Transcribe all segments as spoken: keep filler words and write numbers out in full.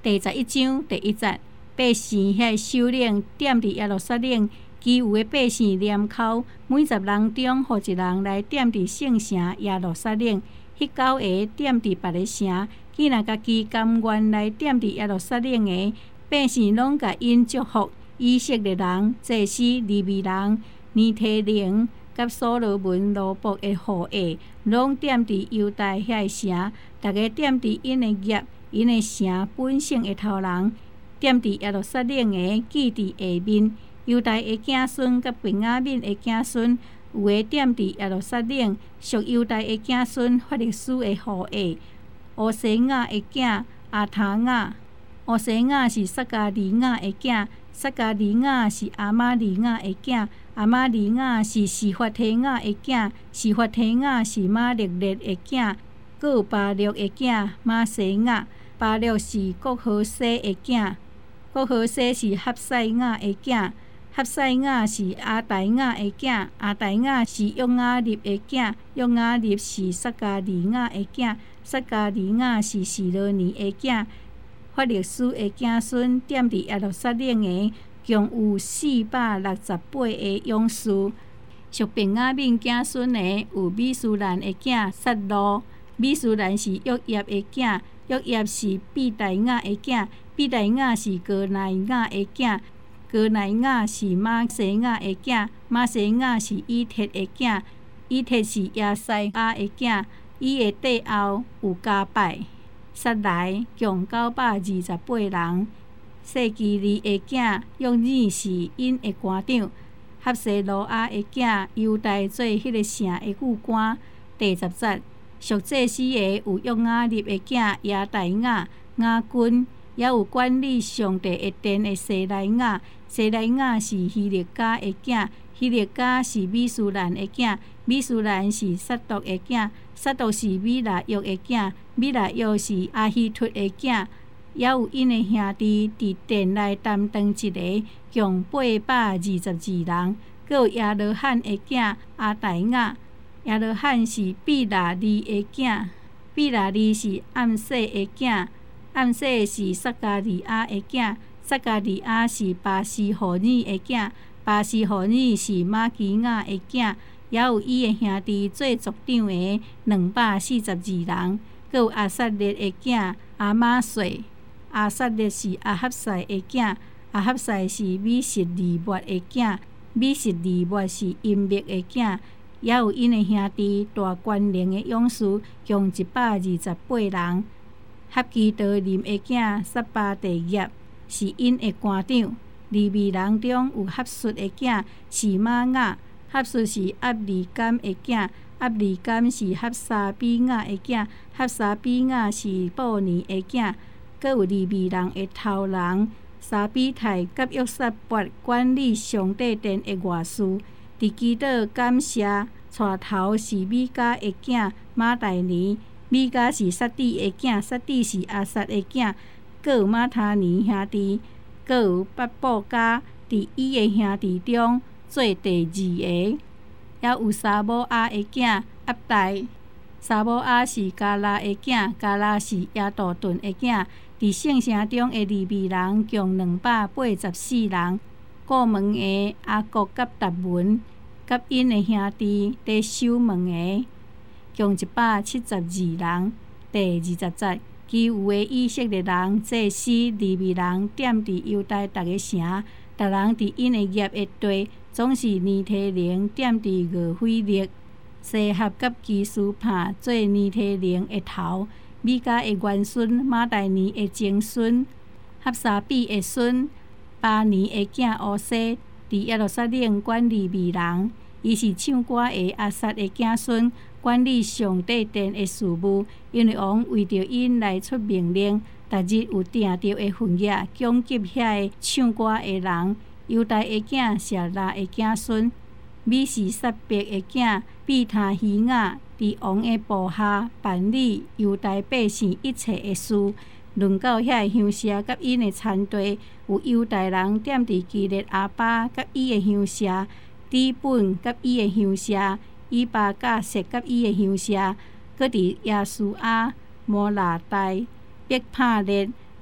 第十一章第一节，百姓遐首领踮伫耶路撒冷，其余的百姓念口，每十人中，互一人来踮伫圣城耶路撒冷。迄九个踮伫别个城，既若家己甘愿来踮伫耶路撒冷的百姓，拢甲因祝福。以色列人、祭司、利未人、尼提宁、甲所罗门罗伯的后裔，拢踮伫犹大遐城，逐个踮伫因的业、因的城本省的头人，踮伫耶路撒冷的基地下面。犹大的子孙甲便雅悯的子孙，有的踮伫耶路撒冷，属犹大的子孙法勒斯的后裔。乌西雅的囝阿他雅，乌西雅是撒加利亚的囝。撒加利亚是阿玛利亚的囝，阿玛利亚是示法提雅的囝，示法提雅是马勒列的囝，佫有巴略的囝马西雅，巴略是国何西的囝，国何西是哈塞雅的囝，哈塞雅是阿台雅的囝，阿台雅是约雅立的囝，约雅立是撒加利亚的囝，撒加利亚是示罗尼的囝。法勒斯的子孙踮伫耶路撒冷的，共有四百六十八个勇士。属便雅悯子孙的有米舒兰的囝撒路，米舒兰是约业的囝，约业是毕大雅的囝，毕大雅是哥乃雅的囝，哥乃雅是马西雅的囝，马西雅是以铁的囝，以铁是亚西亚的囝，伊的帝后有加拜。撒来共九百二十八人，细基利的囝约珥是因的官长，哈西罗亚的囝犹大做迄个城的副官。第十节，属祭司的有约雅立的囝亚大雅、雅君，也有管理上帝的殿的西莱雅，西莱雅是希勒家的囝，希勒家是米舒兰的囝，米舒兰是撒督的囝，撒督是米拿约的囝，米拿约是阿希突的囝，也有因的兄弟伫殿内担当一个，共八百二十二人。佫有亚罗罕的囝阿大雅，亚罗罕是毕拿利的囝，毕拿利是暗色的囝，暗色是撒加利亚的囝，撒加利亚是巴西何尔的囝，巴西何尔是马基亚的囝，也有伊的兄弟做族长的两百四十二人。佫有阿撒列的囝阿玛税，阿撒列是阿哈塞的囝，阿哈塞是米实利末的囝，米实利末是音密的囝，也有因的兄弟大关联的勇士，共一百二十八人。哈基多林的囝撒巴第业是因的官长。利未人中有哈述的囝是玛雅，哈述是阿利甘的囝，阿利甘是哈沙比雅的囝，哈沙比雅是布尼的囝。佫有利未人的头人沙比泰甲约撒伯管理上帝殿的外事。伫基督感谢带头是米迦的囝马大尼，米迦是撒底的囝，撒底是阿撒的囝。佫有马他尼兄弟，佫有巴布加伫伊的兄弟中做第二个。也有沙摩亚的囝阿代，沙摩亚是加拉的囝，加拉是亚杜顿的囝。伫圣城中的利未人共两百八十四人。过门的阿国甲达文，甲因的兄弟伫守门的，共一百七十二人。第二十节，其余的以色列人、祭司、利未人踮伫犹大逐个城，逐人伫因的业的地，总是尼提宁踮伫俄斐列，西合甲基斯帕做尼提宁的头，米迦的元孙马大尼的曾孙，哈沙比的孙巴尼的囝乌西，伫耶路撒冷管利未人。伊是唱歌的阿撒的子孙，管理上帝殿的事务。因为王为着因来出命令，逐日有定着的份额，供给遐个唱歌的人。犹大的囝舍拉的子孙，米是撒别的囝毕他希雅，伫王的部下办理犹大百姓一切的事。论到遐个乡舍甲因的田地，有犹大人踮伫基列阿巴甲伊的乡舍，底本甲伊的乡舍，以巴甲设甲伊的乡舍，搁伫亚苏阿、摩拿代、别帕列、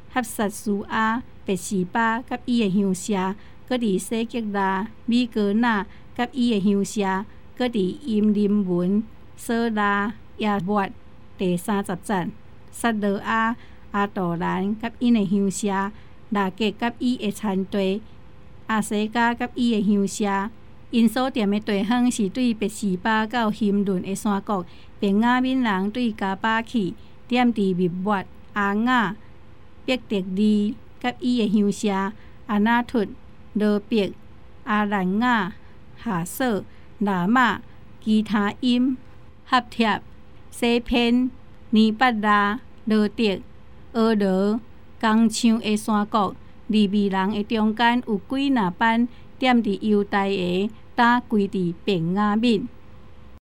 合萨苏阿、别士巴甲伊的乡舍，搁伫西吉拉、米哥纳甲伊的乡舍，搁伫因林文、索拉、亚末第三十站，撒罗阿、阿杜兰甲因的乡舍，拉吉甲伊的田地，阿西加甲伊的乡舍。因所踮的地方是对别士巴到希伦的山谷，便雅悯人对加巴去，踮伫密抹、阿雅、伯特利甲伊的乡舍，阿那突、罗别、阿兰雅、哈索、拿马、基他因、合帖、西偏、尼巴拉、罗德、俄罗、冈乡的山谷，利未人的中间有几若班踮伫犹大的，打归伫便雅悯。